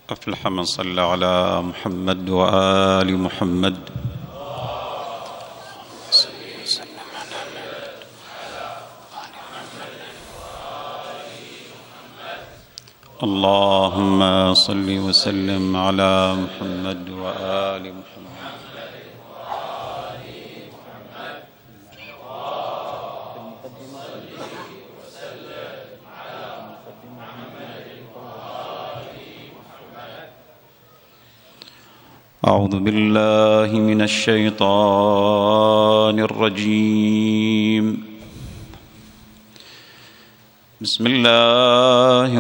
أفلح من صلى على محمد وآل محمد. اللهم صل وسلم على محمد وآل محمد. أعوذ بالله من الشيطان الرجيم. بسم الله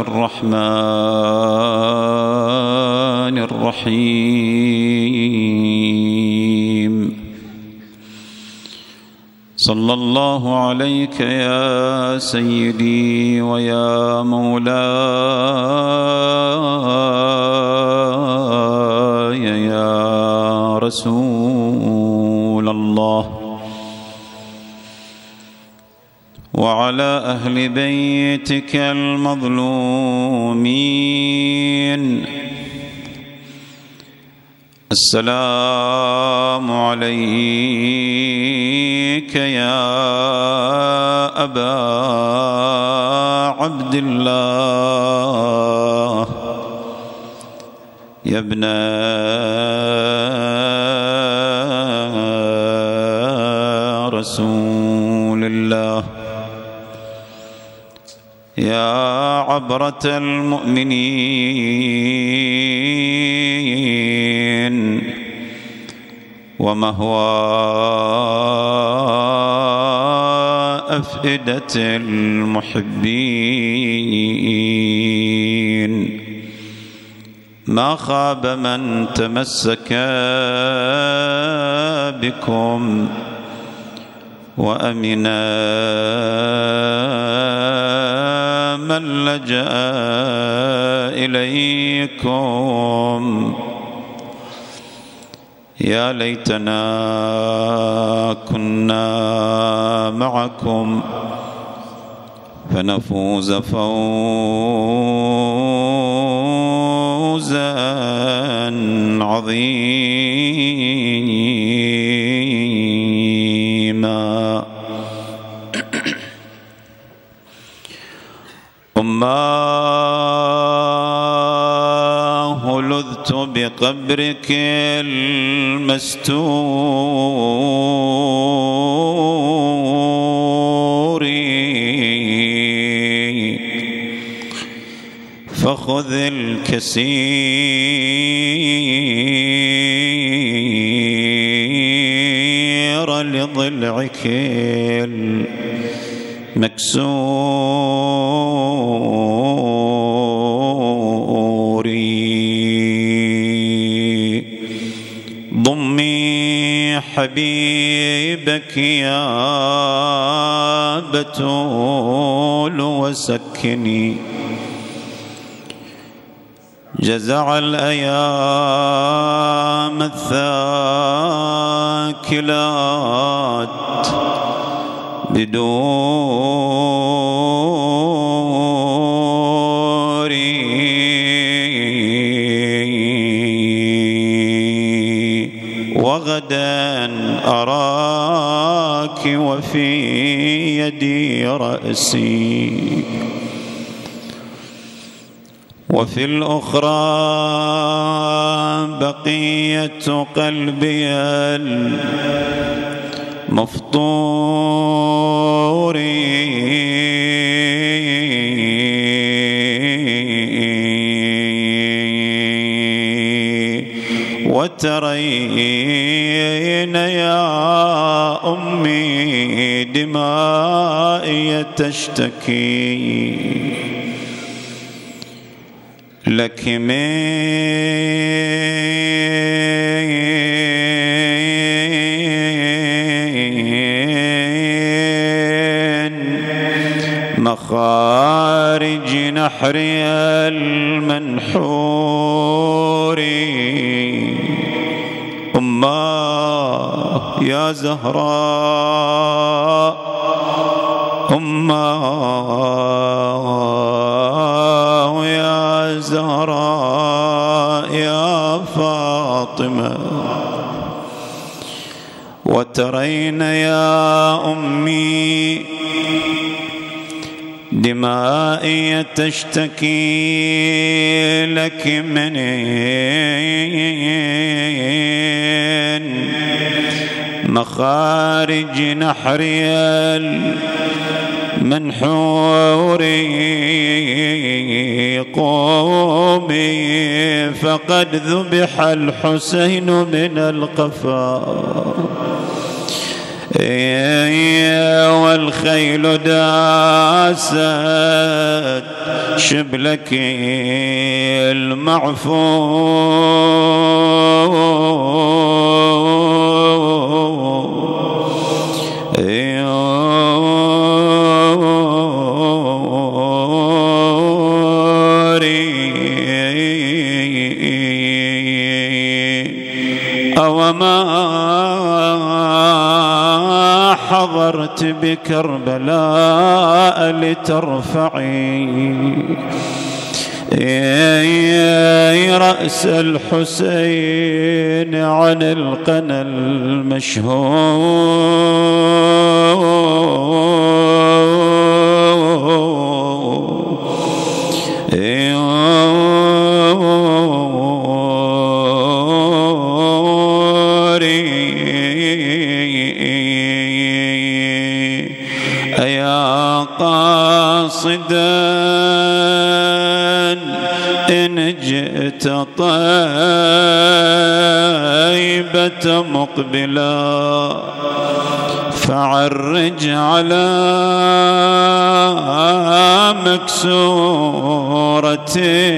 الرحمن الرحيم. صلى الله عليك يا سيدي ويا مولاي يا رسول الله، وعلى أهل بيتك المظلومين. السلام عليك يا أبا عبد الله، يا ابن رسول الله، يا عبرة المؤمنين ومهوى أفئدة المحبين. ما خاب من تمسك بكم وأمنا من لجأ إليكم. يا ليتنا كنا معكم فنفوز فوزا عظيما. أماه لذت بقبرك المستور، فخذ الكسير لضلعك المكسور. ضمي حبيبك يا بتول وسكني جزع الأيام الثاكلات بدوري. وغدا أراك وفي يدي رأسي، وفي الأخرى بقية قلبي المفطور. وترين يا أمي دمائي تشتكي لك من مخارج نحري المنحور. أماه يا زهراء، أماه يا زهراء، يا فاطمة وترين يا أمي دمائي تشتكي لك من مخارج نحري المنحور قومي فقد ذبح الحسين من القفا والخيل داست شبلك المعفور أوما حضرت بكربلاء لترفعي رأس الحسين عن القنا أيا قاصدا إن جئت طيبة مقبلا فعرج على مكسورة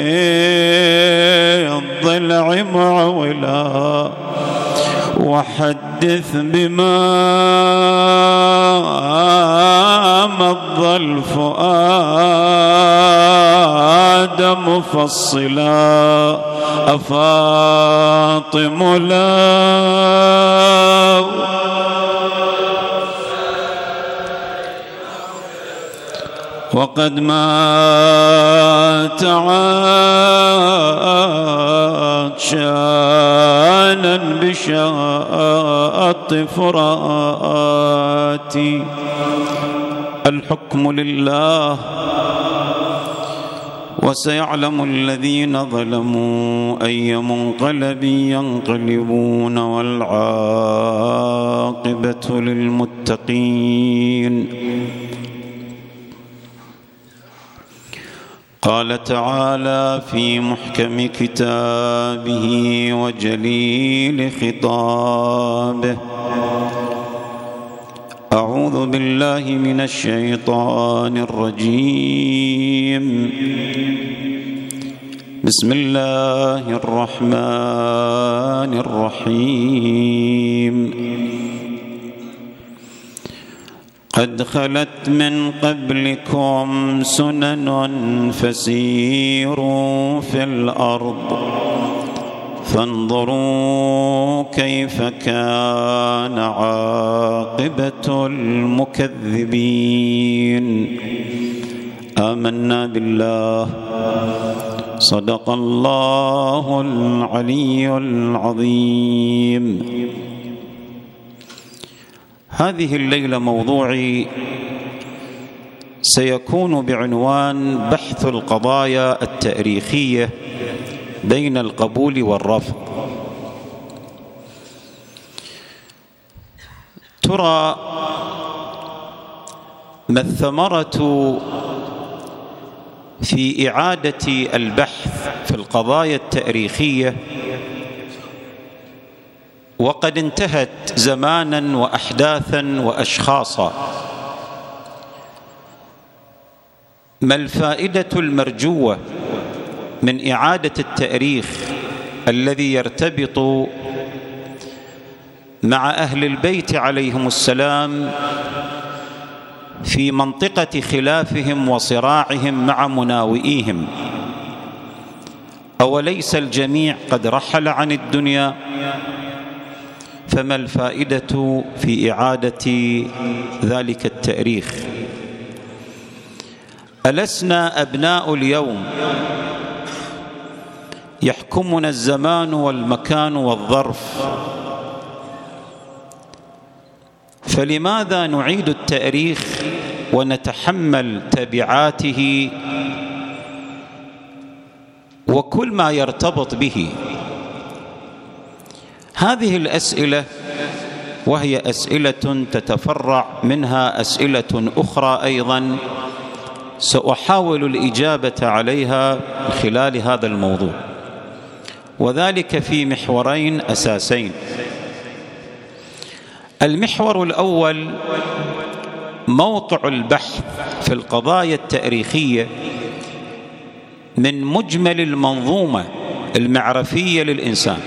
الضلع معولا وحدث بما مضى الفؤاد مفصلا أفاطم لا وقد مات عطشانا بشاط فراتي الحكم لله وسيعلم الذين ظلموا أي منقلب ينقلبون والعاقبة للمتقين. قال تعالى في محكم كتابه وجليل خطابه: أعوذ بالله من الشيطان الرجيم. بسم الله الرحمن الرحيم. قد خلت من قبلكم سنن فسيروا في الأرض فانظروا كيف كان عاقبة المكذبين. آمنا بالله. صدق الله العلي العظيم. هذه الليلة موضوعي سيكون بعنوان بحث القضايا التاريخية بين القبول والرفض. ترى ما الثمرة في إعادة البحث في القضايا التاريخية وقد انتهت زمانا وأحداثا وأشخاصا؟ ما الفائدة المرجوة من إعادة التاريخ الذي يرتبط مع أهل البيت عليهم السلام في منطقة خلافهم وصراعهم مع مناوئيهم؟ أوليس الجميع قد رحل عن الدنيا؟ فما الفائدة في إعادة ذلك التاريخ؟ ألسنا أبناء اليوم يحكمنا الزمان والمكان والظرف، فلماذا نعيد التاريخ ونتحمل تبعاته وكل ما يرتبط به؟ هذه الأسئلة، وهي أسئلة تتفرع منها أسئلة أخرى أيضا، سأحاول الإجابة عليها من خلال هذا الموضوع، وذلك في محورين أساسين. المحور الأول موقع البحث في القضايا التاريخية من مجمل المنظومة المعرفية للإنسان.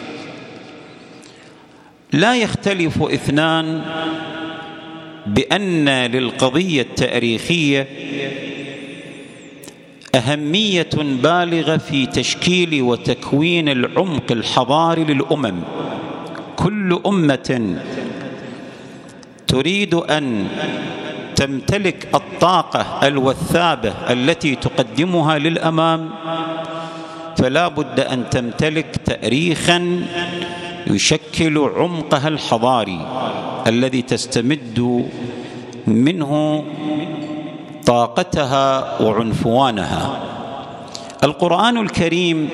لا يختلف اثنان بأن للقضية التاريخية أهمية بالغة في تشكيل وتكوين العمق الحضاري للأمم. كل أمة تريد أن تمتلك الطاقة الوثابة التي تقدمها للأمام، فلا بد أن تمتلك تاريخاً يشكل عمقها الحضاري الذي تستمد منه طاقتها وعنفوانها. القرآن الكريم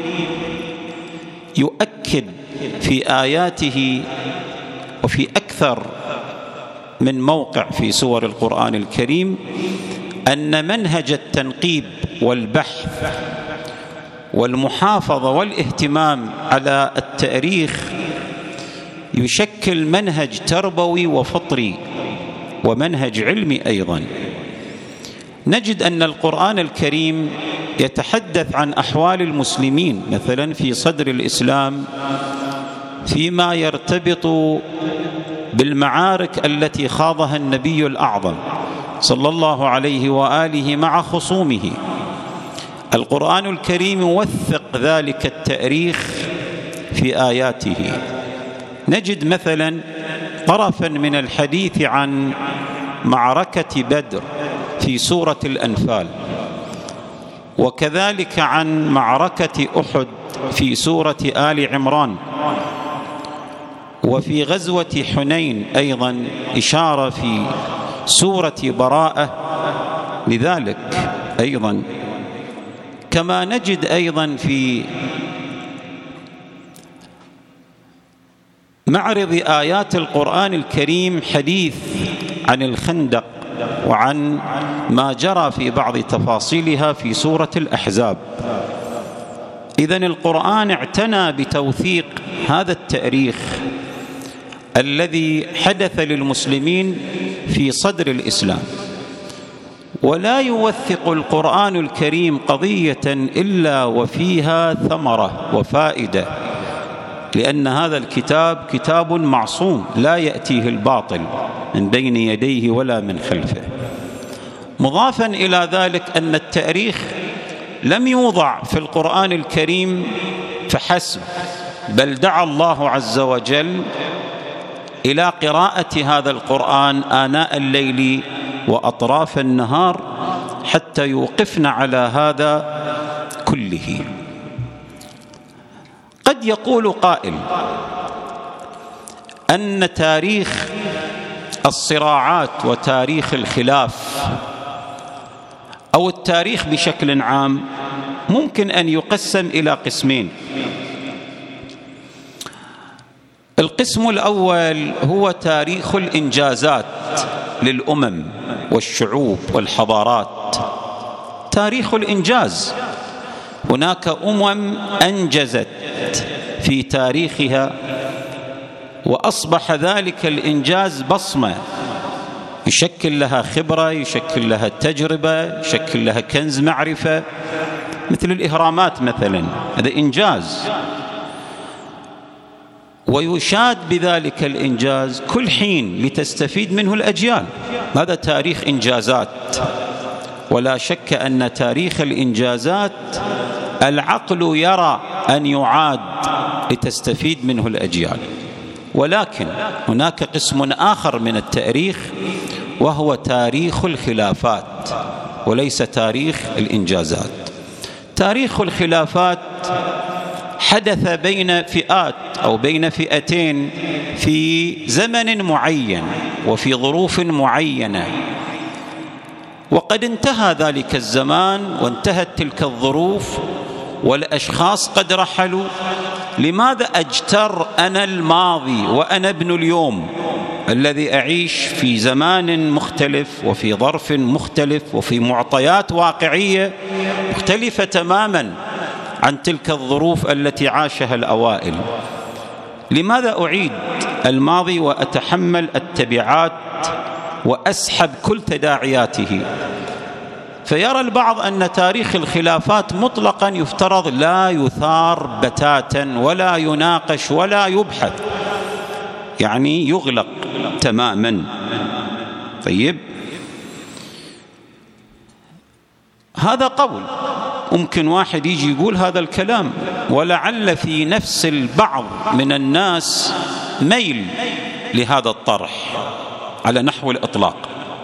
يؤكد في آياته وفي أكثر من موقع في سور القرآن الكريم أن منهج التنقيب والبحث والمحافظة والاهتمام على التاريخ يشكل منهج تربوي وفطري ومنهج علمي أيضا. نجد أن القرآن الكريم يتحدث عن أحوال المسلمين مثلا في صدر الإسلام فيما يرتبط بالمعارك التي خاضها النبي الأعظم صلى الله عليه وآله مع خصومه. القرآن الكريم يوثق ذلك التاريخ في آياته. نجد مثلا طرفا من الحديث عن معركة بدر في سورة الأنفال، وكذلك عن معركة أحد في سورة آل عمران، وفي غزوة حنين أيضا إشارة في سورة براءة لذلك أيضا. كما نجد أيضا في معرض آيات القرآن الكريم حديث عن الخندق وعن ما جرى في بعض تفاصيلها في سورة الأحزاب. إذن القرآن اعتنى بتوثيق هذا التاريخ الذي حدث للمسلمين في صدر الإسلام. ولا يوثق القرآن الكريم قضية إلا وفيها ثمرة وفائدة، لأن هذا الكتاب كتاب معصوم لا يأتيه الباطل من بين يديه ولا من خلفه. مضافا إلى ذلك أن التاريخ لم يوضع في القرآن الكريم فحسب، بل دعا الله عز وجل إلى قراءة هذا القرآن آناء الليل وأطراف النهار حتى يوقفنا على هذا كله. قد يقول قائل أن تاريخ الصراعات وتاريخ الخلاف أو التاريخ بشكل عام ممكن أن يقسم إلى قسمين. القسم الأول هو تاريخ الإنجازات للأمم والشعوب والحضارات. تاريخ الإنجاز، هناك أنجزت في تاريخها وأصبح ذلك الإنجاز بصمة يشكل لها خبرة، يشكل لها تجربة، يشكل لها كنز معرفة، مثل الإهرامات مثلا، هذا إنجاز، ويشاد بذلك الإنجاز كل حين لتستفيد منه الأجيال. هذا تاريخ إنجازات. ولا شك أن تاريخ الإنجازات العقل يرى أن يعاد لتستفيد منه الأجيال. ولكن هناك قسم آخر من التاريخ وهو تاريخ الخلافات وليس تاريخ الإنجازات. تاريخ الخلافات حدث بين فئات أو بين فئتين في زمن معين وفي ظروف معينة، وقد انتهى ذلك الزمان وانتهت تلك الظروف والأشخاص قد رحلوا. لماذا أجتر أنا الماضي وأنا ابن اليوم الذي أعيش في زمان مختلف وفي ظرف مختلف وفي معطيات واقعية مختلفة تماما عن تلك الظروف التي عاشها الأوائل؟ لماذا أعيد الماضي وأتحمل التبعات وأسحب كل تداعياته؟ فيرى البعض أن تاريخ الخلافات مطلقا يفترض لا يثار بتاتا ولا يناقش ولا يبحث، يعني يغلق تماما. طيب، هذا قول ممكن واحد يجي يقول هذا الكلام، ولعل في نفس البعض من الناس ميل لهذا الطرح على نحو الإطلاق.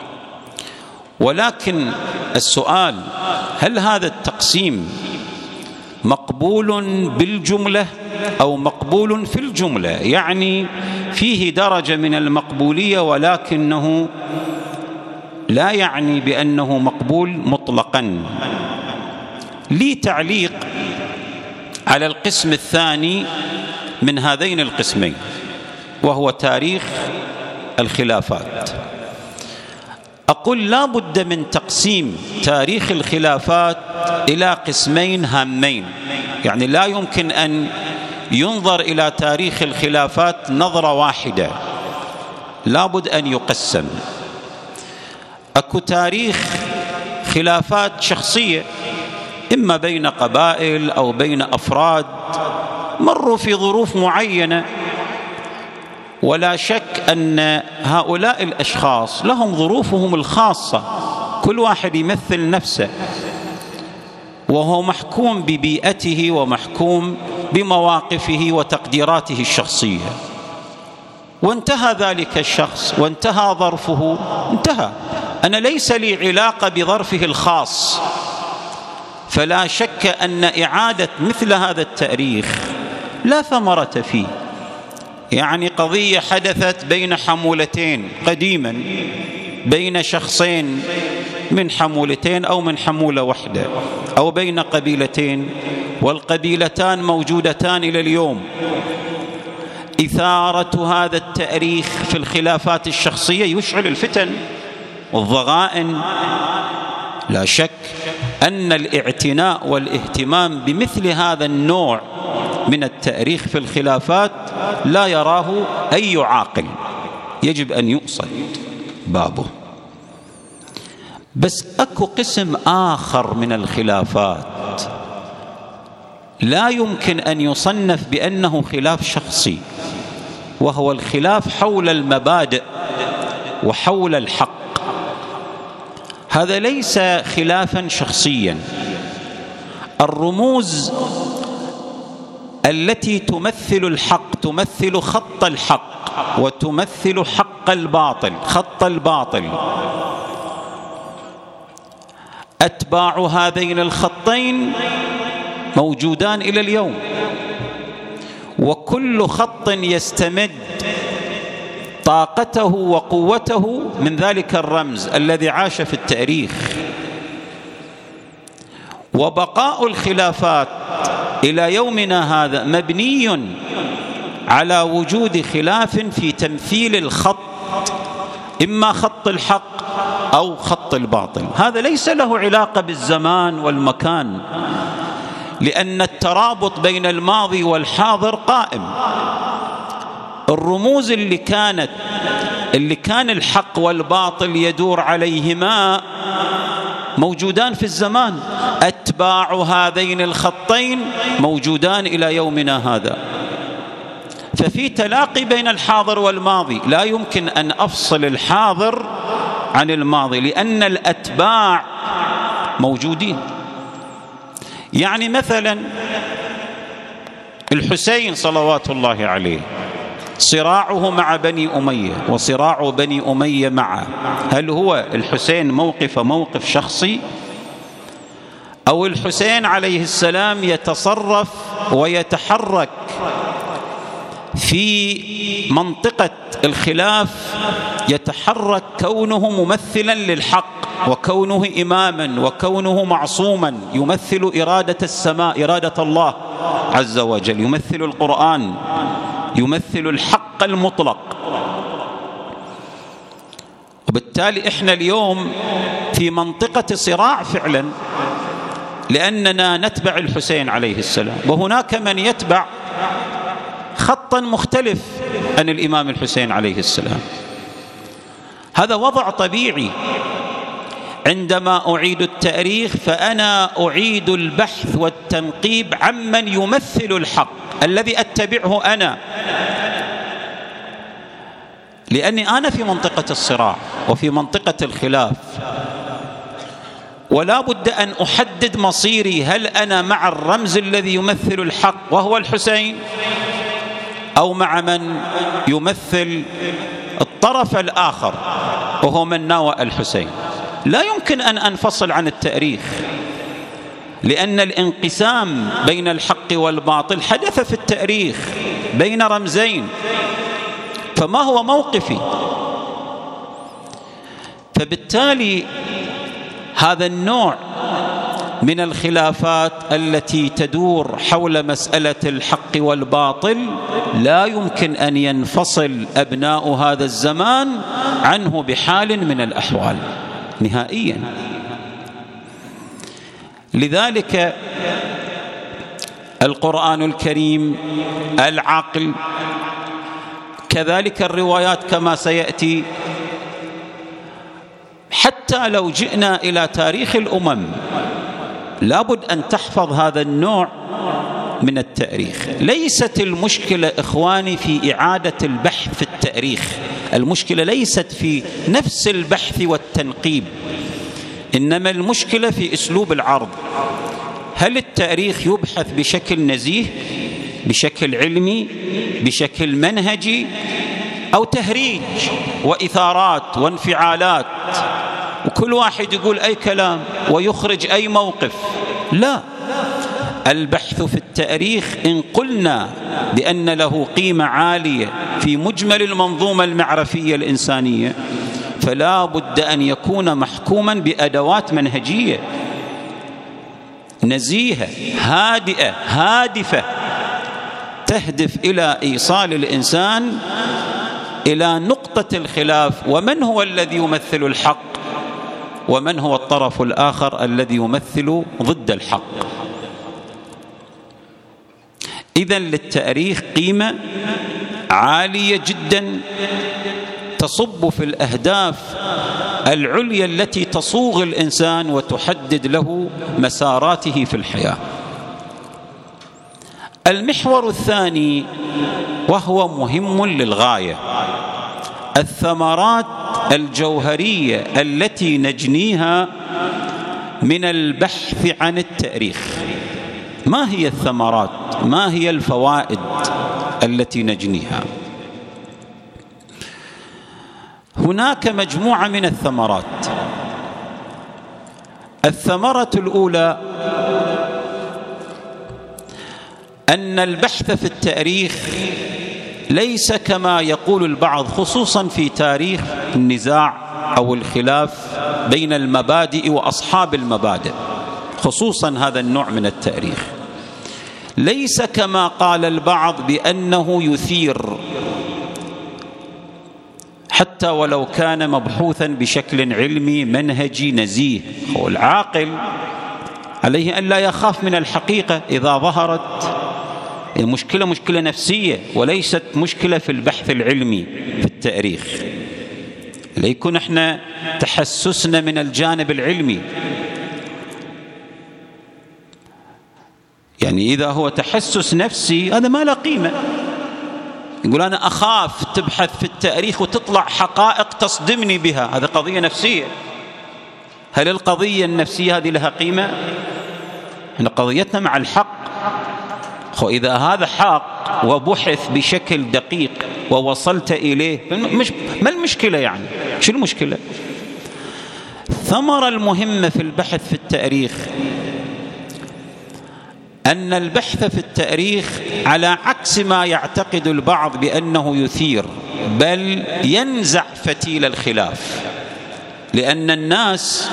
ولكن السؤال: هل هذا التقسيم مقبول بالجملة أو مقبول في الجملة؟ يعني فيه درجة من المقبولية ولكنه لا يعني بأنه مقبول مطلقا. لي تعليق على القسم الثاني من هذين القسمين، وهو تاريخ الخلافات. أقول لا بد من تقسيم تاريخ الخلافات إلى قسمين هامين، يعني لا يمكن أن ينظر إلى تاريخ الخلافات نظرة واحدة، لا بد أن يقسم. أكو تاريخ خلافات شخصية، إما بين قبائل أو بين أفراد مروا في ظروف معينة، ولا شك أن هؤلاء الأشخاص لهم ظروفهم الخاصة، كل واحد يمثل نفسه وهو محكوم ببيئته ومحكوم بمواقفه وتقديراته الشخصية، وانتهى ذلك الشخص وانتهى ظرفه، انتهى. أنا ليس لي علاقة بظرفه الخاص، فلا شك أن إعادة مثل هذا التاريخ لا ثمرة فيه. يعني قضية حدثت بين حمولتين قديما، بين شخصين من حمولتين أو من حمولة واحدة، أو بين قبيلتين والقبيلتان موجودتان إلى اليوم. إثارة هذا التاريخ في الخلافات الشخصية يشعل الفتن والضغائن. لا شك أن الاعتناء والاهتمام بمثل هذا النوع من التاريخ في الخلافات لا يراه أي عاقل، يجب أن يؤصد بابه. بس أكو قسم آخر من الخلافات لا يمكن أن يصنف بأنه خلاف شخصي، وهو الخلاف حول المبادئ وحول الحق. هذا ليس خلافا شخصيا. الرموز التي تمثل الحق تمثل خط الحق وتمثل حق الباطل، خط الباطل. أتباع هذين الخطين موجودان إلى اليوم، وكل خط يستمد طاقته وقوته من ذلك الرمز الذي عاش في التاريخ. وبقاء الخلافات إلى يومنا هذا مبني على وجود خلاف في تمثيل الخط، إما خط الحق أو خط الباطل. هذا ليس له علاقة بالزمان والمكان، لأن الترابط بين الماضي والحاضر قائم. الرموز اللي كان الحق والباطل يدور عليهما موجودان في الزمان، أتباع هذين الخطين موجودان إلى يومنا هذا. ففي تلاقي بين الحاضر والماضي، لا يمكن أن أفصل الحاضر عن الماضي لأن الأتباع موجودين. يعني مثلا الحسين صلوات الله عليه، صراعه مع بني أمية وصراع بني أمية معه، هل هو الحسين موقف شخصي أو الحسين عليه السلام يتصرف ويتحرك في منطقة الخلاف، يتحرك كونه ممثلا للحق وكونه إماما وكونه معصوما، يمثل إرادة السماء، إرادة الله عز وجل، يمثل القرآن، يمثل الحق المطلق. وبالتالي إحنا اليوم في منطقة صراع فعلا، لأننا نتبع الحسين عليه السلام، وهناك من يتبع خطا مختلف عن الإمام الحسين عليه السلام. هذا وضع طبيعي. عندما أعيد التاريخ فأنا أعيد البحث والتنقيب عمن يمثل الحق الذي أتبعه أنا، لأني أنا في منطقة الصراع وفي منطقة الخلاف، ولا بد أن أحدد مصيري. هل أنا مع الرمز الذي يمثل الحق وهو الحسين، أو مع من يمثل الطرف الآخر وهو من ناوى الحسين؟ لا يمكن أن أنفصل عن التاريخ، لأن الانقسام بين الحق والباطل حدث في التاريخ بين رمزين، فما هو موقفي؟ فبالتالي هذا النوع من الخلافات التي تدور حول مسألة الحق والباطل لا يمكن أن ينفصل أبناء هذا الزمان عنه بحال من الأحوال نهائيا. لذلك القرآن الكريم، العقل، كذلك الروايات كما سيأتي، حتى لو جئنا إلى تاريخ الأمم لابد أن تحفظ هذا النوع من التاريخ. ليست المشكلة إخواني في إعادة البحث في التاريخ، المشكلة ليست في نفس البحث والتنقيب، إنما المشكلة في أسلوب العرض. هل التاريخ يبحث بشكل نزيه، بشكل علمي، بشكل منهجي، أو تهريج وإثارات وانفعالات وكل واحد يقول أي كلام ويخرج أي موقف؟ لا، البحث في التاريخ إن قلنا بأن له قيمة عالية في مجمل المنظومة المعرفية الإنسانية فلا بد أن يكون محكوما بأدوات منهجية نزيهة هادئة هادفة تهدف إلى إيصال الإنسان إلى نقطة الخلاف، ومن هو الذي يمثل الحق ومن هو الطرف الآخر الذي يمثل ضد الحق. إذن للتاريخ قيمة عالية جدا تصب في الأهداف العليا التي تصوغ الإنسان وتحدد له مساراته في الحياة. المحور الثاني وهو مهم للغاية، الثمرات الجوهرية التي نجنيها من البحث عن التاريخ. ما هي الثمرات؟ ما هي الفوائد التي نجنيها؟ هناك مجموعة من الثمرات. الثمرة الأولى أن البحث في التاريخ ليس كما يقول البعض، خصوصا في تاريخ النزاع أو الخلاف بين المبادئ وأصحاب المبادئ، خصوصا هذا النوع من التاريخ، ليس كما قال البعض بأنه يثير، حتى ولو كان مبحوثا بشكل علمي منهجي نزيه. والعاقل عليه أن لا يخاف من الحقيقة إذا ظهرت. المشكلة مشكلة نفسية وليست مشكلة في البحث العلمي في التاريخ. ليكن احنا تحسسنا من الجانب العلمي، يعني إذا هو تحسس نفسي هذا ما له قيمة. يقول أنا أخاف تبحث في التاريخ وتطلع حقائق تصدمني بها، هذا قضية نفسية. هل القضية النفسية هذه لها قيمة؟ احنا قضيتنا مع الحق. إذا هذا حق وبحث بشكل دقيق ووصلت إليه ما المشكلة؟ يعني شو المشكلة؟ الثمرة المهمة في البحث في التاريخ أن البحث في التاريخ على عكس ما يعتقد البعض بأنه يثير، بل ينزع فتيل الخلاف. لأن الناس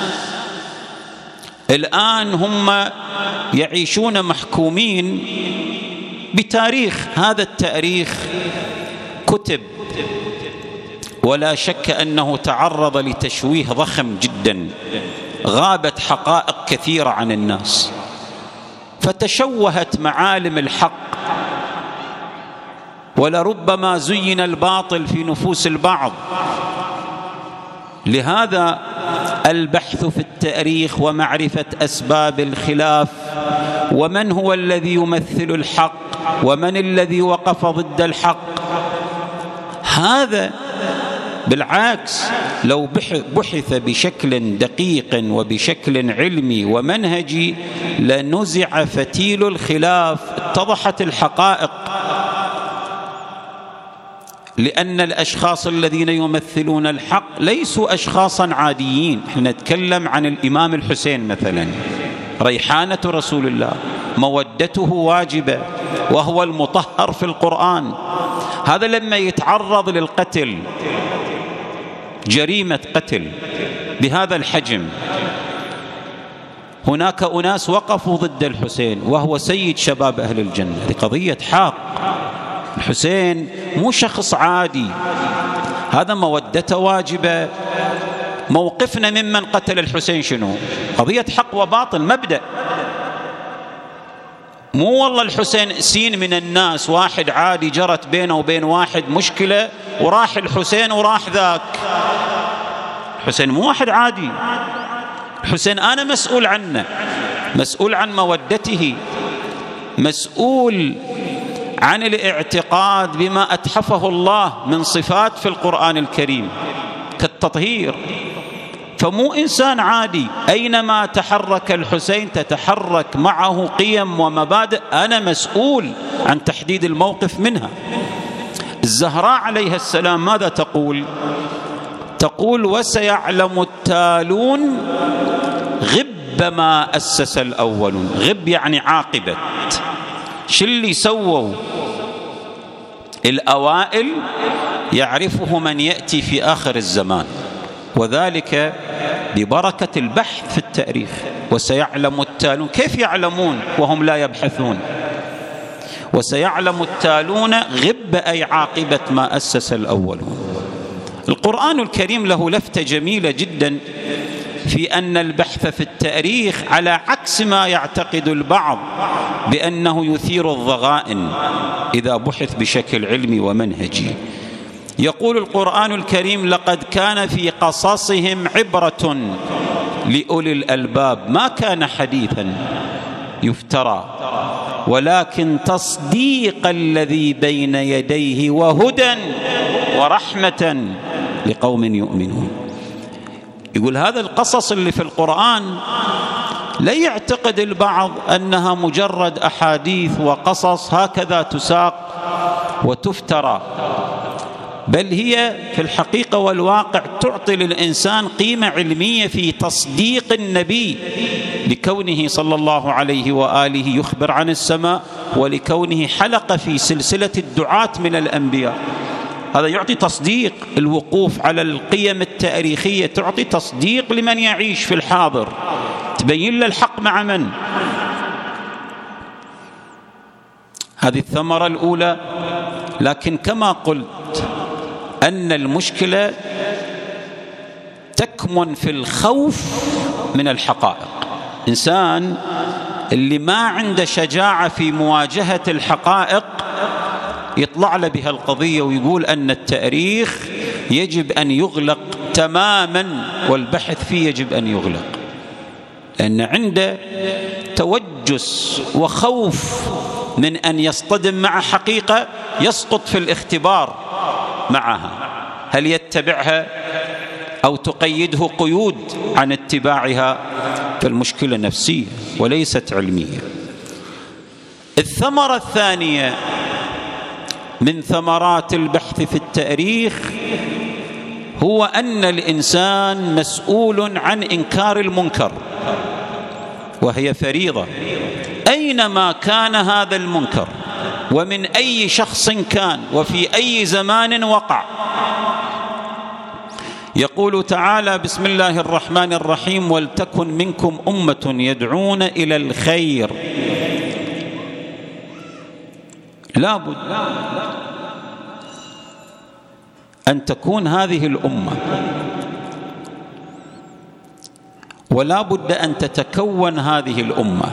الآن هم يعيشون محكومين بتاريخ، هذا التاريخ كتب ولا شك أنه تعرض لتشويه ضخم جدا، غابت حقائق كثيرة عن الناس، فتشوهت معالم الحق، ولربما زين الباطل في نفوس البعض. لهذا البحث في التاريخ ومعرفة أسباب الخلاف، ومن هو الذي يمثل الحق ومن الذي وقف ضد الحق، هذا بالعكس لو بحث بشكل دقيق وبشكل علمي ومنهجي لنزع فتيل الخلاف، اتضحت الحقائق. لأن الأشخاص الذين يمثلون الحق ليسوا أشخاصا عاديين. احنا نتكلم عن الإمام الحسين مثلا، ريحانة رسول الله، مودته واجبة، وهو المطهر في القرآن. هذا لما يتعرض للقتل، جريمة قتل بهذا الحجم، هناك أناس وقفوا ضد الحسين وهو سيد شباب أهل الجنة. هذه قضية حق. الحسين مو شخص عادي، هذا مودته واجبة. موقفنا ممن قتل الحسين شنو؟ قضية حق وباطل، مبدأ. مو والله الحسين سين من الناس، واحد عادي جرت بينه وبين واحد مشكلة وراح الحسين وراح ذاك. الحسين مو واحد عادي، الحسين أنا مسؤول عنه، مسؤول عن مودته، مسؤول عن الاعتقاد بما أتحفه الله من صفات في القرآن الكريم كالتطهير. فمو إنسان عادي، أينما تحرك الحسين تتحرك معه قيم ومبادئ أنا مسؤول عن تحديد الموقف منها. الزهراء عليها السلام ماذا تقول؟ تقول: وسيعلم التالون غب ما أسس الأولون. غب يعني عاقبة، شو اللي سووا الأوائل يعرفه من يأتي في آخر الزمان، وذلك ببركة البحث في التاريخ. وسيعلم التالون، كيف يعلمون وهم لا يبحثون؟ وسيعلم التالون غب أي عاقبة ما أسس الأولون. القرآن الكريم له لفتة جميلة جدا في أن البحث في التاريخ على عكس ما يعتقد البعض بأنه يثير الضغائن إذا بحث بشكل علمي ومنهجي. يقول القرآن الكريم: لقد كان في قصصهم عبرة لأولي الألباب ما كان حديثا يفترى ولكن تصديق الذي بين يديه وهدى ورحمة لقوم يؤمنون. يقول هذا القصص اللي في القرآن لا يعتقد البعض أنها مجرد أحاديث وقصص هكذا تساق وتفترى، بل هي في الحقيقة والواقع تعطي للإنسان قيمة علمية في تصديق النبي لكونه صلى الله عليه وآله يخبر عن السماء، ولكونه حلقة في سلسلة الدعاة من الأنبياء. هذا يعطي تصديق. الوقوف على القيم التاريخية تعطي تصديق لمن يعيش في الحاضر، تبين له الحق مع من. هذه الثمرة الأولى. لكن كما قلت أن المشكلة تكمن في الخوف من الحقائق. إنسان اللي ما عنده شجاعة في مواجهة الحقائق يطلع له بها القضية ويقول أن التاريخ يجب أن يغلق تماما والبحث فيه يجب أن يغلق، لأن عنده توجس وخوف من أن يصطدم مع حقيقة يسقط في الاختبار معها، هل يتبعها أو تقيده قيود عن اتباعها؟ فالمشكلة نفسية وليست علمية. الثمرة الثانية من ثمرات البحث في التاريخ هو أن الإنسان مسؤول عن إنكار المنكر، وهي فريضة. أينما كان هذا المنكر ومن أي شخص كان وفي أي زمان وقع. يقول تعالى: بسم الله الرحمن الرحيم: ولتكن منكم أمة يدعون إلى الخير. لابد أن تكون هذه الأمة، ولا بد أن تتكون هذه الأمة.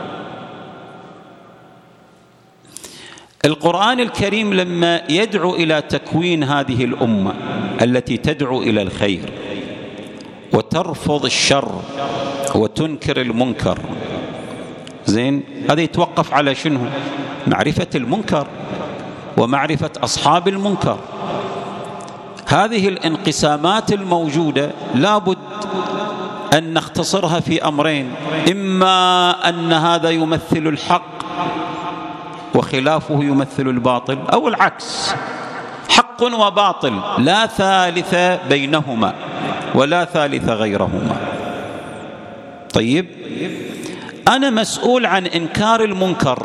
القرآن الكريم لما يدعو إلى تكوين هذه الأمة التي تدعو إلى الخير وترفض الشر وتنكر المنكر، زين، هذا يتوقف على شنو؟ معرفة المنكر ومعرفة أصحاب المنكر. هذه الانقسامات الموجودة لابد أن نختصرها في أمرين: إما أن هذا يمثل الحق وخلافه يمثل الباطل، أو العكس، حق وباطل، لا ثالث بينهما ولا ثالث غيرهما. طيب، أنا مسؤول عن إنكار المنكر.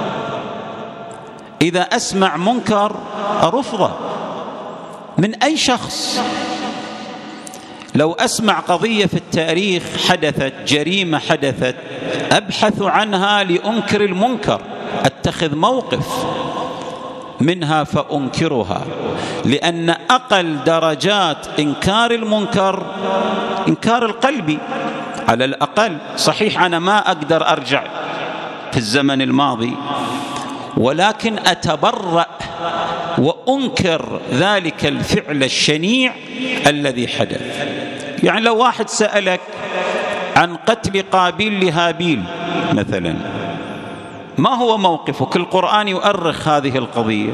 إذا أسمع منكر أرفضه من أي شخص. لو أسمع قضية في التاريخ حدثت، جريمة حدثت، أبحث عنها لأنكر المنكر، أتخذ موقف منها فأنكرها، لأن أقل درجات إنكار المنكر إنكار القلب على الأقل. صحيح أنا ما أقدر أرجع في الزمن الماضي، ولكن أتبرأ وأنكر ذلك الفعل الشنيع الذي حدث. يعني لو واحد سألك عن قتل قابيل لهابيل مثلا، ما هو موقفك؟ القرآن يؤرخ هذه القضية.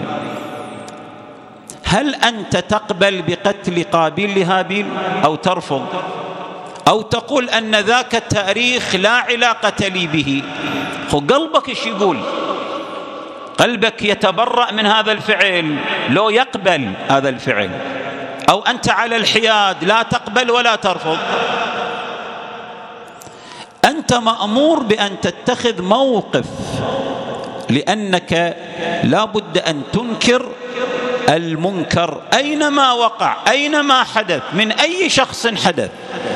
هل أنت تقبل بقتل قابيل لهابيل أو ترفض، أو تقول أن ذاك التاريخ لا علاقة لي به؟ قلبك إيش يقول؟ قلبك يتبرأ من هذا الفعل لو يقبل هذا الفعل، أو أنت على الحياد لا تقبل ولا ترفض؟ أنت مأمور بأن تتخذ موقف، لأنك لا بد أن تنكر المنكر أينما وقع، أينما حدث، من أي شخص حدث.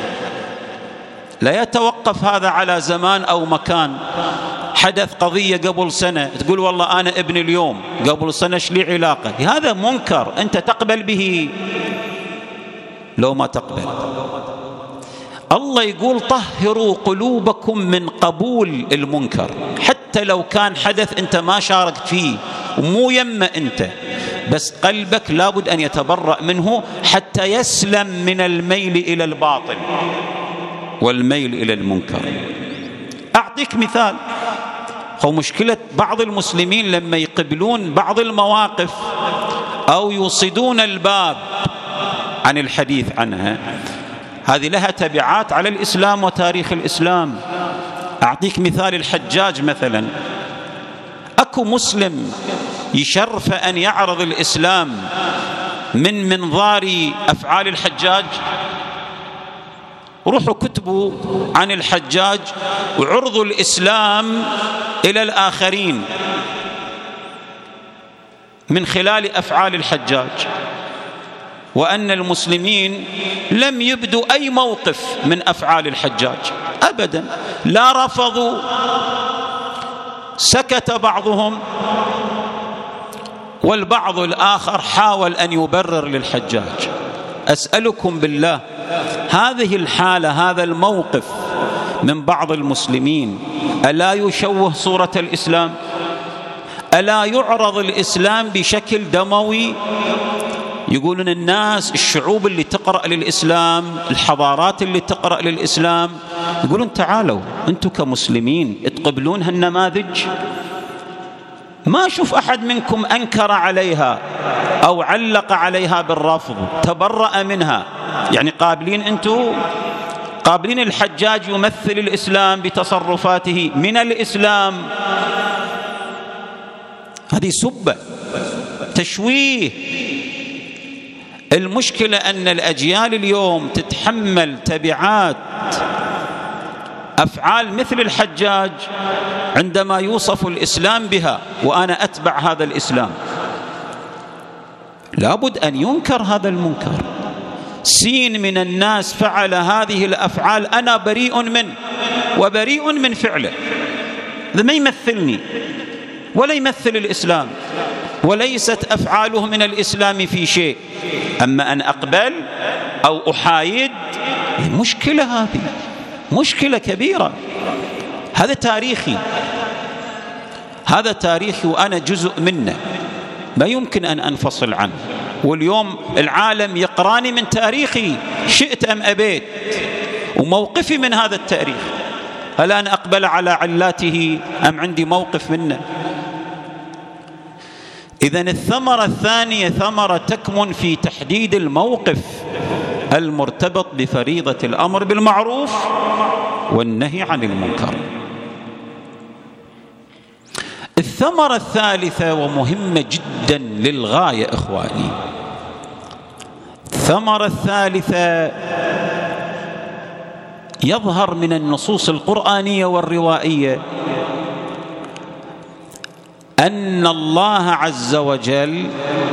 لا يتوقف هذا على زمان أو مكان. حدث قضية قبل سنة تقول والله أنا ابن اليوم، قبل سنة ايش لي علاقة؟ هذا منكر، أنت تقبل به لو ما تقبل. الله يقول: طهروا قلوبكم من قبول المنكر، حتى لو كان حدث أنت ما شاركت فيه ومو يمه أنت، بس قلبك لابد أن يتبرأ منه حتى يسلم من الميل إلى الباطل والميل إلى المنكر. أعطيك مثال. هو مشكلة بعض المسلمين لما يقبلون بعض المواقف أو يصدون الباب عن الحديث عنها، هذه لها تبعات على الإسلام وتاريخ الإسلام. أعطيك مثال الحجاج مثلا. أكو مسلم يشرف أن يعرض الإسلام من منظار أفعال الحجاج؟ روحوا كتبوا عن الحجاج وعرضوا الإسلام إلى الآخرين من خلال أفعال الحجاج، وأن المسلمين لم يبدوا أي موقف من أفعال الحجاج أبدا، لا رفضوا، سكت بعضهم، والبعض الآخر حاول أن يبرر للحجاج. أسألكم بالله، هذه الحالة، هذا الموقف من بعض المسلمين ألا يشوه صورة الإسلام؟ ألا يعرض الإسلام بشكل دموي؟ يقولون الناس، الشعوب اللي تقرأ للإسلام، الحضارات اللي تقرأ للإسلام، يقولون تعالوا أنتم كمسلمين تقبلون هالنماذج؟ ما أشوف أحد منكم أنكر عليها أو علق عليها بالرفض، تبرأ منها. يعني قابلين أنتم، قابلين الحجاج يمثل الإسلام بتصرفاته من الإسلام؟ هذه سبة، تشويه. المشكلة أن الأجيال اليوم تتحمل تبعات أفعال مثل الحجاج عندما يوصف الإسلام بها وأنا أتبع هذا الإسلام، لابد أن ينكر هذا المنكر. سين من الناس فعل هذه الأفعال أنا بريء منه وبريء من فعله، هذا ما يمثلني ولا يمثل الإسلام، وليست أفعاله من الإسلام في شيء. أما أن أقبل أو أحايد، مشكلة، هذه مشكلة كبيرة. هذا تاريخي، هذا تاريخي وأنا جزء منه، ما يمكن أن أنفصل عنه. واليوم العالم يقراني من تاريخي شئت أم أبيت، وموقفي من هذا التاريخ، هل أنا أقبل على علاته أم عندي موقف منه؟ إذن الثمرة الثانية ثمرة تكمن في تحديد الموقف المرتبط بفريضة الأمر بالمعروف والنهي عن المنكر. الثمرة الثالثة ومهمة جدا للغاية إخواني، الثمرة الثالثة يظهر من النصوص القرآنية والروائية أن الله عز وجل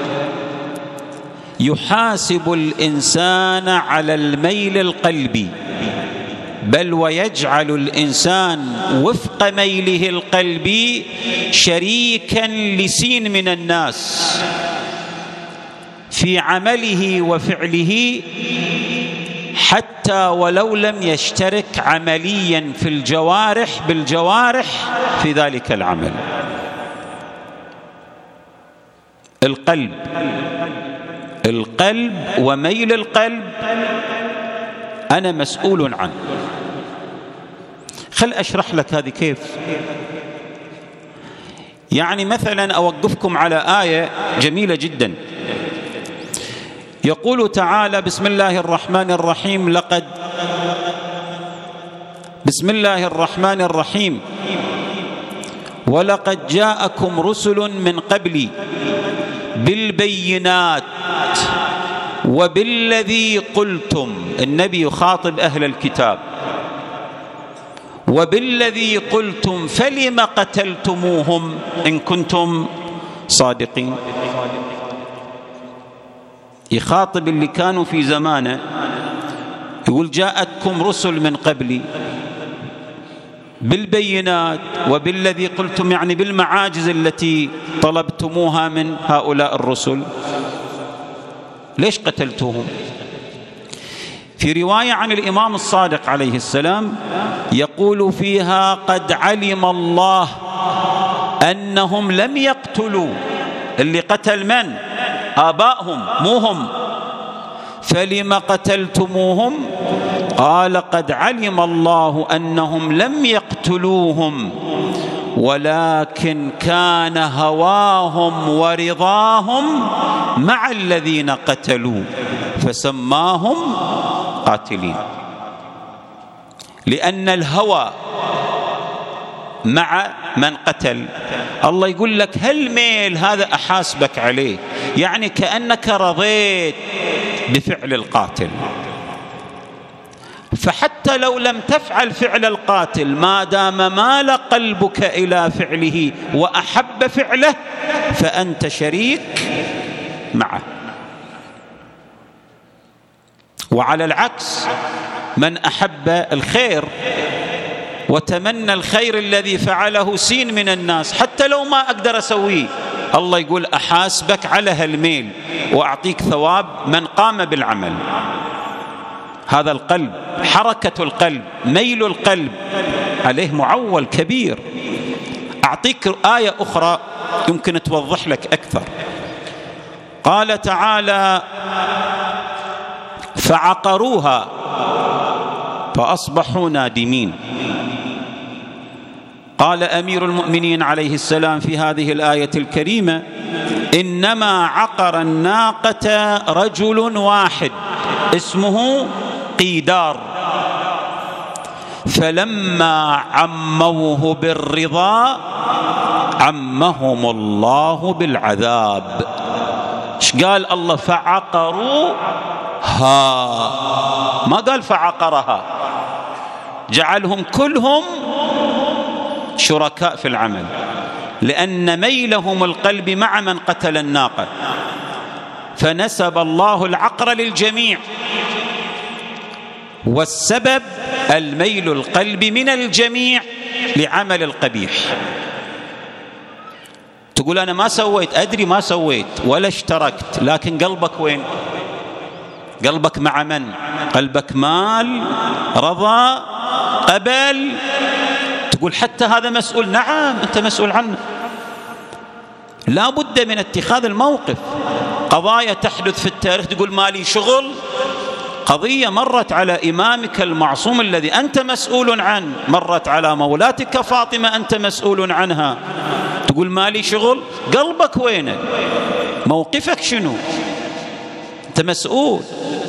يحاسب الإنسان على الميل القلبي، بل ويجعل الإنسان وفق ميله القلبي شريكا لسين من الناس في عمله وفعله، حتى ولو لم يشترك عمليا في بالجوارح في ذلك العمل. القلب وميل القلب أنا مسؤول عنه. خل أشرح لك هذه كيف. يعني مثلا أوقفكم على آية جميلة جدا، يقول تعالى: بسم الله الرحمن الرحيم، بسم الله الرحمن الرحيم، ولقد جاءكم رسل من قبلي بالبينات وبالذي قلتم. النبي يخاطب أهل الكتاب: وبالذي قلتم فلم قتلتموهم إن كنتم صادقين. يخاطب اللي كانوا في زمانه، يقول: جاءتكم رسل من قبلي بالبينات وبالذي قلتم، يعني بالمعاجز التي طلبتموها من هؤلاء الرسل، ليش قتلتوهم؟ في رواية عن الإمام الصادق عليه السلام يقول فيها: قد علم الله أنهم لم يقتلوا. اللي قتل من؟ آبائهم مو هم. فلم قتلتموهم؟ قال: قد علم الله أنهم لم يقتلوهم ولكن كان هواهم ورضاهم مع الذين قتلوا فسماهم قاتلين. لأن الهوى مع من قتل. الله يقول لك: هل ميل هذا أحاسبك عليه، يعني كأنك رضيت بفعل القاتل. فحتى لو لم تفعل فعل القاتل، ما دام مال قلبك إلى فعله وأحب فعله، فأنت شريك معه. وعلى العكس، من أحب الخير وتمنى الخير الذي فعله سين من الناس، حتى لو ما أقدر أسويه، الله يقول: أحاسبك على هالميل وأعطيك ثواب من قام بالعمل. هذا القلب، حركة القلب، ميل القلب عليه معول كبير. أعطيك آية أخرى يمكن توضح لك أكثر. قال تعالى: فعقروها فأصبحوا نادمين. قال أمير المؤمنين عليه السلام في هذه الآية الكريمة: إنما عقر الناقة رجل واحد اسمه قيدار، فلما عموه بالرضا عمهم الله بالعذاب. ايش قال الله؟ فعقروها، ما قال فعقرها. جعلهم كلهم شركاء في العمل، لأن ميلهم القلب مع من قتل الناقة، فنسب الله العقر للجميع، والسبب الميل القلب من الجميع لعمل القبيح. تقول أنا ما سويت، أدري ما سويت ولا اشتركت، لكن قلبك وين؟ قلبك مع من؟ قلبك مال، رضا، قبل؟ تقول حتى هذا مسؤول. نعم أنت مسؤول عنه. لا بد من اتخاذ الموقف. قضايا تحدث في التاريخ تقول ما لي شغل. قضية مرت على إمامك المعصوم الذي أنت مسؤول عنه، مرت على مولاتك فاطمة أنت مسؤول عنها، تقول ما لي شغل. قلبك وينه؟ موقفك شنو؟ أنت مسؤول.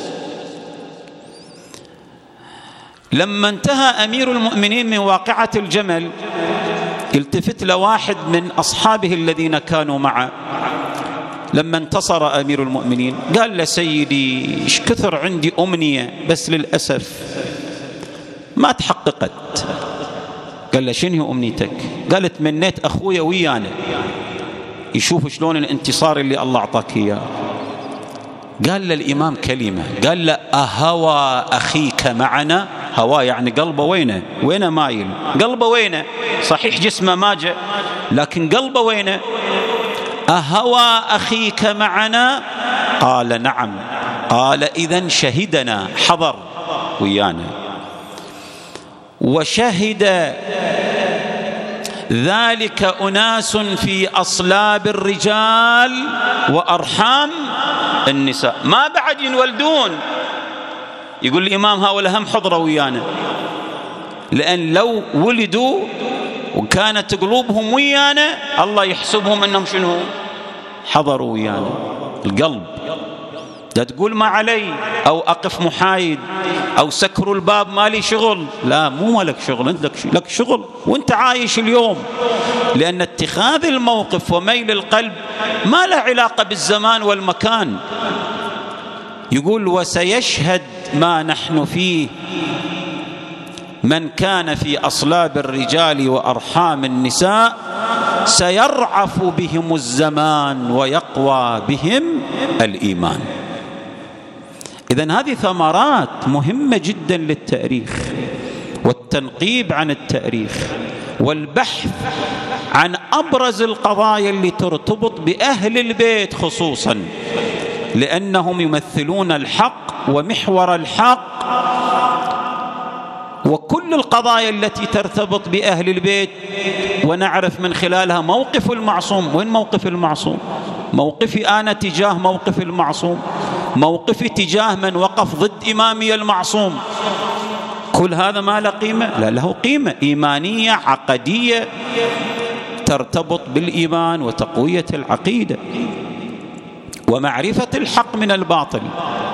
لما انتهى أمير المؤمنين من واقعة الجمل، التفت لواحد من أصحابه الذين كانوا معه لما انتصر أمير المؤمنين، قال له سيدي إيش كثر عندي أمنية بس للأسف ما تحققت. قال له شنو أمنيتك؟ قال تمنيت أخويا ويانا يشوف شلون الانتصار اللي الله أعطاك إياه. قال له الإمام كلمة، قال له أهوى أخيك معنا؟ هوى يعني قلبه وينه؟ وينه مايل؟ قلبه وينه؟ صحيح جسمه ما جاء، لكن قلبه وينه؟ أهوى أخيك معنا؟ قال نعم. قال إذن شهدنا، حضر ويانا، وشهد ذلك أناس في أصلاب الرجال وأرحام النساء، ما بعد ينولدون. يقول الإمام هؤلاء هم حضروا ويانا، لأن لو ولدوا وكانت قلوبهم ويانا الله يحسبهم أنهم شنو؟ حضروا ويانا. القلب. لا تقول ما علي أو أقف محايد أو سكروا الباب ما لي شغل. لا، مو مالك شغل، أنت لك شغل وأنت عايش اليوم، لأن اتخاذ الموقف وميل القلب ما له علاقة بالزمان والمكان. يقول وسيشهد ما نحن فيه من كان في أصلاب الرجال وأرحام النساء سيرعف بهم الزمان ويقوى بهم الإيمان. إذن هذه ثمرات مهمة جدا للتاريخ، والتنقيب عن التاريخ، والبحث عن أبرز القضايا اللي ترتبط بأهل البيت خصوصا، لأنهم يمثلون الحق ومحور الحق. وكل القضايا التي ترتبط بأهل البيت ونعرف من خلالها موقف المعصوم. وين موقف المعصوم؟ موقفي أنا تجاه موقف المعصوم، موقفي تجاه من وقف ضد إمامي المعصوم. كل هذا ما له قيمة؟ لا، له قيمة إيمانية عقدية ترتبط بالإيمان وتقوية العقيدة ومعرفة الحق من الباطل.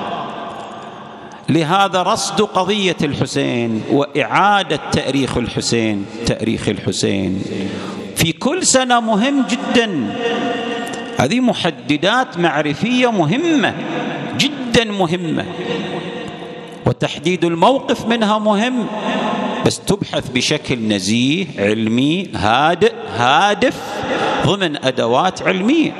لهذا رصد قضية الحسين وإعادة تاريخ الحسين في كل سنة مهم جدا. هذه محددات معرفية مهمة جدا مهمة، وتحديد الموقف منها مهم، بس تبحث بشكل نزيه علمي هادئ هادف ضمن أدوات علمية.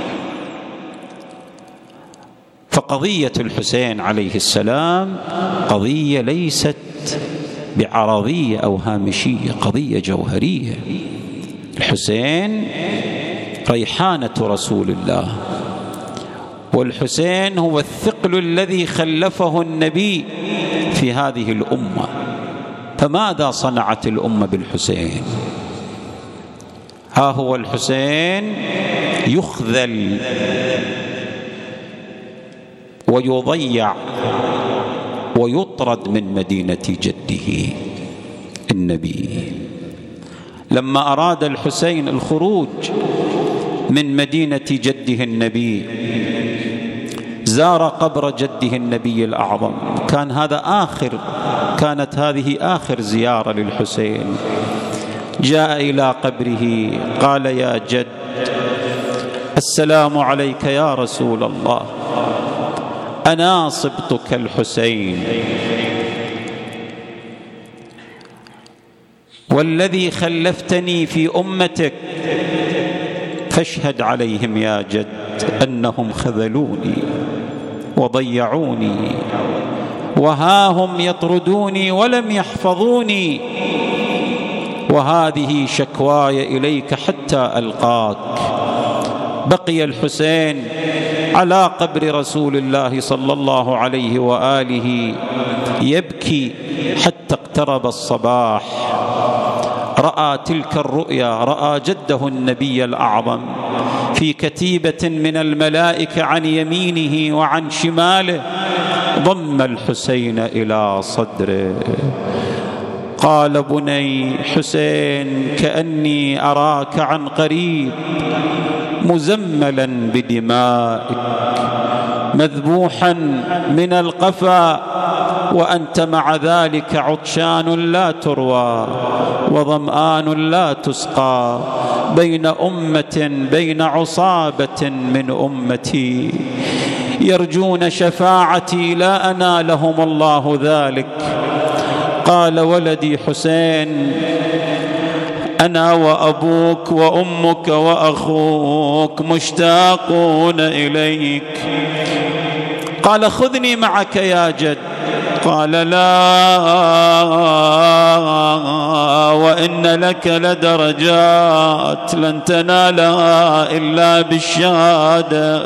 فقضية الحسين عليه السلام قضية ليست بعرضية أو هامشية، قضية جوهرية. الحسين ريحانة رسول الله، والحسين هو الثقل الذي خلفه النبي في هذه الأمة. فماذا صنعت الأمة بالحسين؟ ها هو الحسين يخذل ويضيع ويطرد من مدينة جده النبي. لما أراد الحسين الخروج من مدينة جده النبي زار قبر جده النبي الأعظم. كانت هذه آخر زيارة للحسين. جاء إلى قبره قال يا جد السلام عليك يا رسول الله، أنا صبتك الحسين. والذي خلفتني في أمتك فاشهد عليهم يا جد أنهم خذلوني وضيعوني، وها هم يطردوني ولم يحفظوني، وهذه شكواي إليك حتى ألقاك. بقي الحسين على قبر رسول الله صلى الله عليه وآله يبكي حتى اقترب الصباح. رأى تلك الرؤيا، رأى جده النبي الأعظم في كتيبة من الملائكة عن يمينه وعن شماله، ضم الحسين إلى صدره. قال: بني حسين، كأني أراك عن قريب مزملا بدمائك، مذبوحا من القفا، وأنت مع ذلك عطشان لا تروى وظمآن لا تسقى، بين أمة، بين عصابة من أمتي يرجون شفاعتي لا أنالهم الله ذلك. قال: ولدي حسين، أنا وأبوك وأمك وأخوك مشتاقون إليك. قال: خذني معك يا جد. قال: لا، وإن لك لدرجات لن تنالها إلا بالشهادة.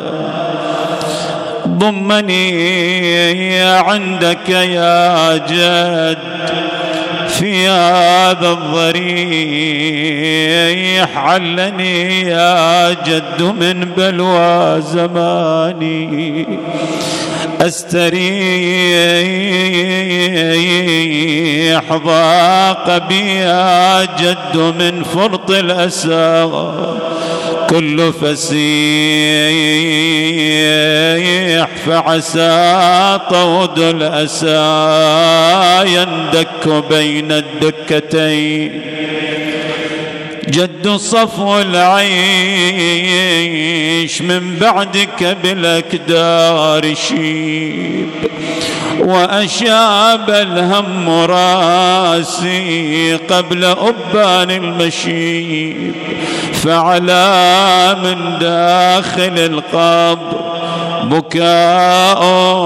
ضمني عندك يا جد في هذا الضريح، علني يا جد من بلوى زماني، أستريح ضاق بي يا جد من فرط الأسى، كل فسيح فعسى طود الأسى يندك بين الدكتين. جد صفو العيش من بعدك بالأكدار شيب، وأشاب الهم راسي قبل أبان المشيب، فعلى من داخل القبر بكاء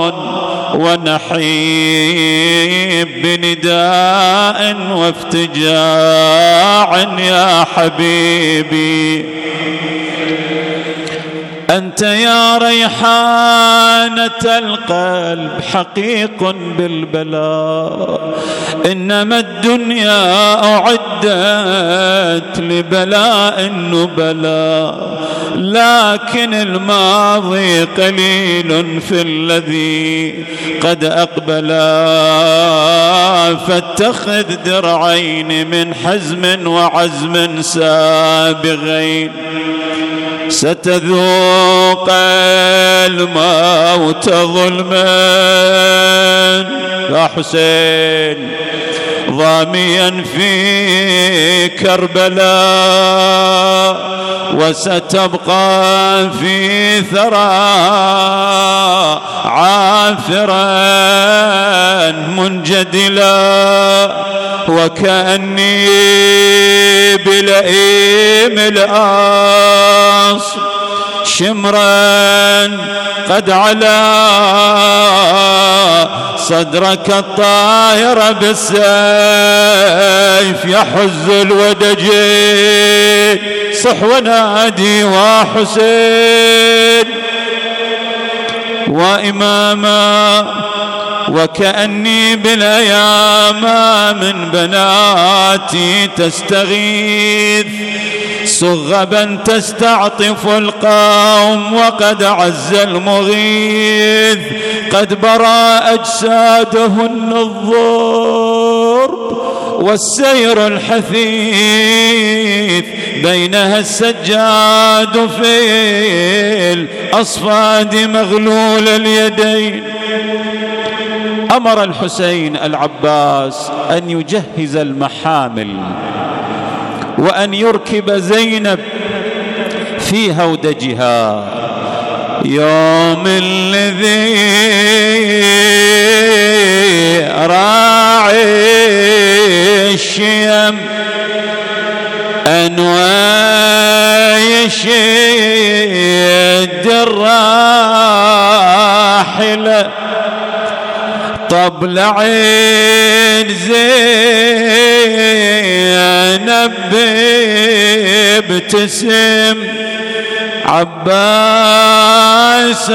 ونحيب بنداء وافتجاع يا حبيبي. أنت يا ريحانة القلب حقيق بالبلاء، إنما الدنيا أعدت لبلاء النبلاء، لكن الماضي قليل في الذي قد أقبلا، فاتخذ درعين من حزم وعزم سابغين، ستذوق الموت ظلما يا حسين، ضاميا في كربلاء، وستبقى في ثرى عافرا منجدلا، وكأني بلئيم الأصل شمرا قد علا صدرك الطائر بالسيف يحز الودجين. صح ونادي وحسين وإماما، وكأني بالأيام من بناتي تستغيث، صغبا تستعطف القوم وقد عز المغيث، قد برى أجسادهن الضرب والسير الحثيث، بينها السجاد في الأصفاد مغلول اليدين. أمر الحسين العباس أن يجهز المحامل وأن يركب زينب في هودجها. يوم الذي راعي الشيم ويشد الراحلة طبل عين زينب بابتسم عباس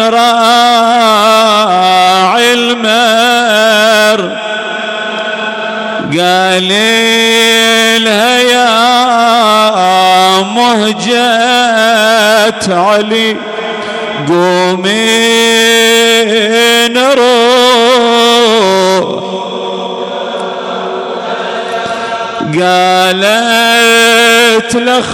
راعي المر قال لها يا مهجة علي قومي نروح. قالت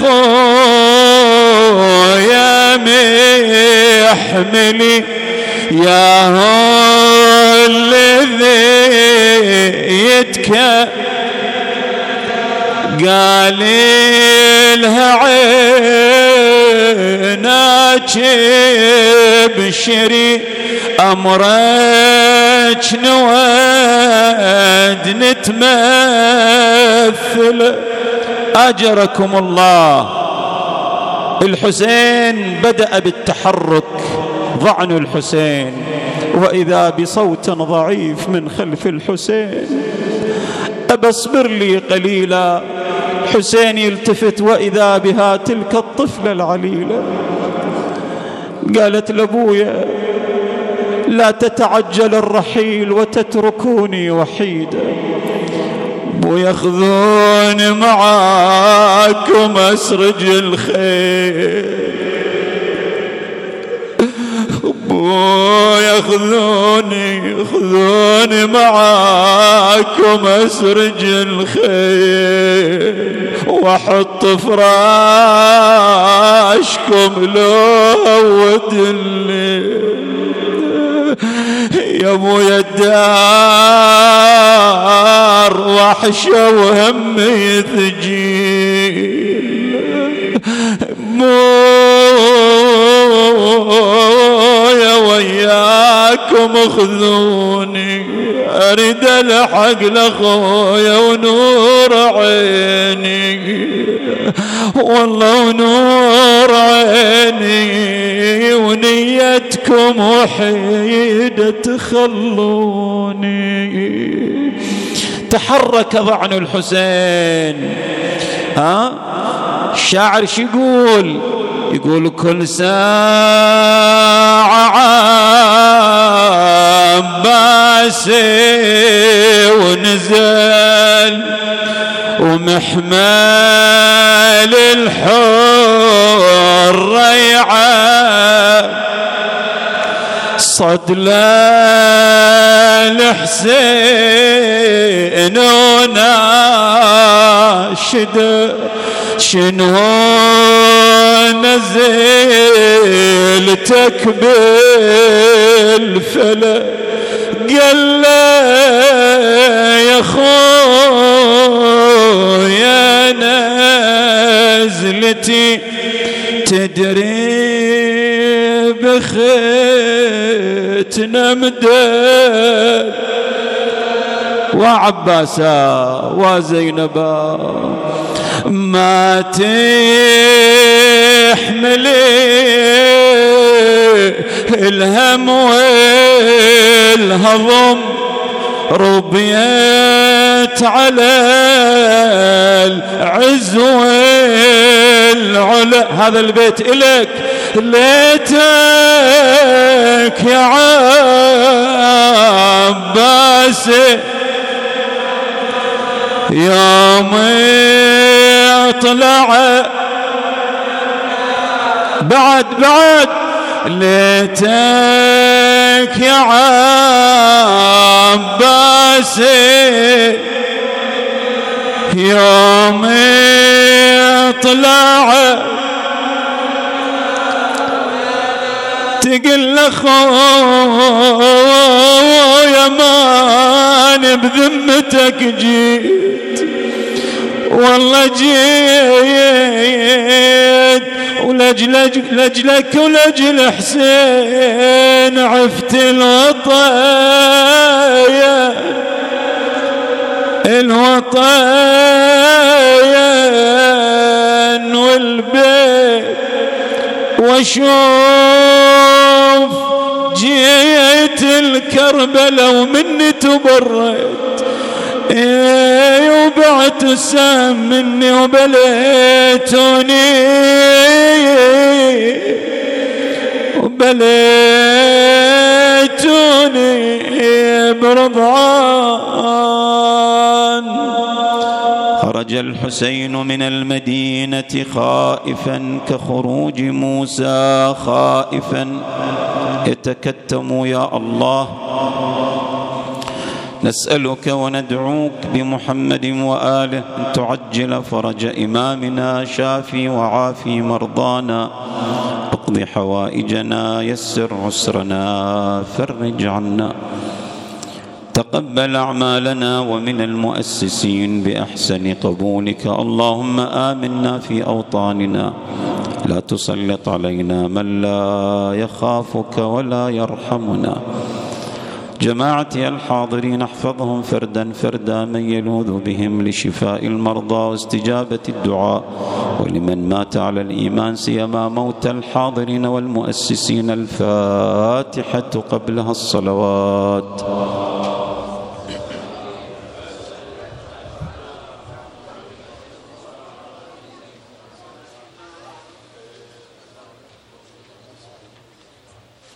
لأخويا محملي يا هو الذي يتكى قال لها عيناك بشري أمرك نود نتمثل. أجركم الله. الحسين بدأ بالتحرك ضعن الحسين، وإذا بصوت ضعيف من خلف الحسين أبا اصبر لي قليلا. حسين يلتفت وإذا بها تلك الطفلة العليلة. قالت لأبويا لا تتعجل الرحيل وتتركوني وحيدا. أبويا خذوني معاكم أسرج الخيل. أبويا خذوني معاكم أسرج الخيل وأحط فراشكم لو الليل. يا أبويا الدار وحشة وهمي ثقيل. مويا وياكم خذوني أريد الحق لأخويا ونور عيني والله ونور عيني ونيتكم وحيدة تخلوني. تحرك ضعن الحسين. الشاعر شو يقول كل ساعة عباسي ونزل ومحمل الحر ريعه صد الحسين وناشد شنو نزلتك بالفلك قال له يا خويا نزلتي تدري بختنا مدل وعباسا وزينبا ما تحملي الهم والهضم ربيت على العز والعلا. هذا البيت إلك ليتك يا عباس يوم طلع بعد ليتك يا عباس يوم طلع تقل اخويا ماني بذمتك جيت والله جيت ولجلك ولجل حسين عفت الوطايا الوطن والبيت واشوف جيت الكربلة ومني تبرد وبعت السام مني وبليتوني برضعان. خرج الحسين من المدينة خائفا كخروج موسى خائفا يتكتم. يا الله نسألك وندعوك بمحمد وآله أن تعجل فرج إمامنا، شافي وعافي مرضانا، اقض حوائجنا، يسر عسرنا، فرج عنا، تقبل أعمالنا ومن المؤسسين بأحسن قبولك. اللهم آمنا في أوطاننا، لا تسلط علينا من لا يخافك ولا يرحمنا. جماعتي الحاضرين احفظهم فردا فردا، من يلوذ بهم لشفاء المرضى واستجابة الدعاء، ولمن مات على الإيمان سيما موت الحاضرين والمؤسسين. الفاتحة قبلها الصلوات.